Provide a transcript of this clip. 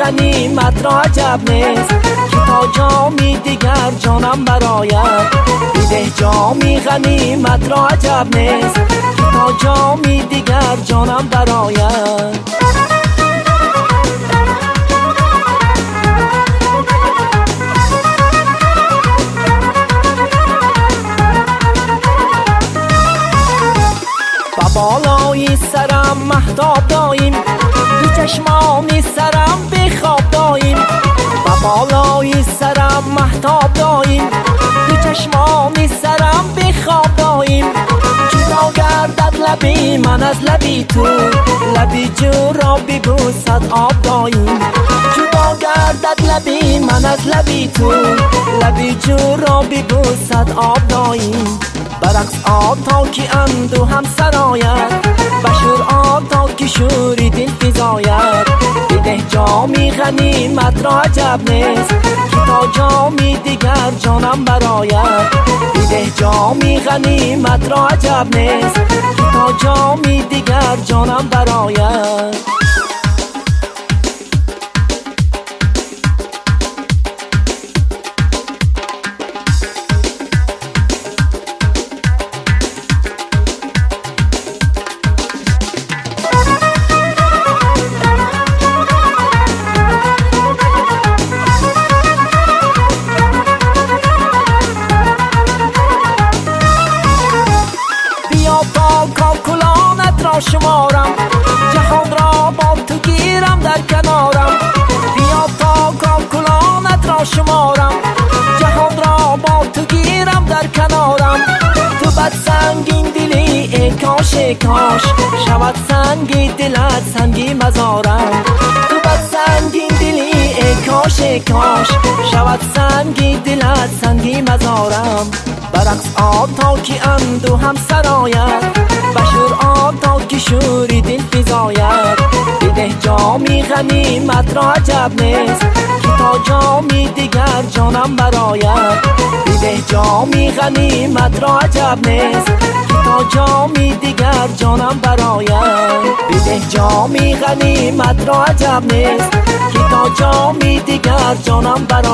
غنیمت را عجب نیست که تا جامی دیگر جانم برآید. بیده جامی غنیمت را عجب نیست که تا جامی دیگر جانم برآید. بالای سرم مهتاب داییم، دو چشمان سرم بخواب داییم. و بالای سرم مهتاب داییم، دو چشمان سرم بخواب داییم. جدا گردد لبی من از لبی تو، لبی جو را ببوسد آب داییم. جدا گردد لبی من از لبی تو، لبی جو را ببوسد آب داییم. برقص آتا که اندو هم سراید، بشور آتا که شوری دل فزاید. بیده جامی غنیمت را عجب نیست که تا جامی دیگر جانم برآید. بیده جامی غنیمت را عجب نیست که تا جامی دیگر جانم برآید. کاکلانت را شمارم، جهان را با تو گیرم در کنارم. بیا تا کاکلانت را شمارم، جهان را با تو گیرم در کنارم. تو بد سنگین دلی ای کاش ای کاش، شود سنگی دلت سنگی مزارم. تو بد سنگین دلی ای کاش ای کاش، شود سنگی دلت سنگی مزارم. برقص آتا که اندو هم سراید، بشور آتا که شوری دل فزاید. بیده جامی غنیمت را عجب نیست که تا جامی دیگر جانم برآید. بیده جامی غنیمت را عجب نیست که تا جامی دیگر جانم برآید. بیده جامی غنیمت را عجب نیست که تا جامی دیگر جانم برآید.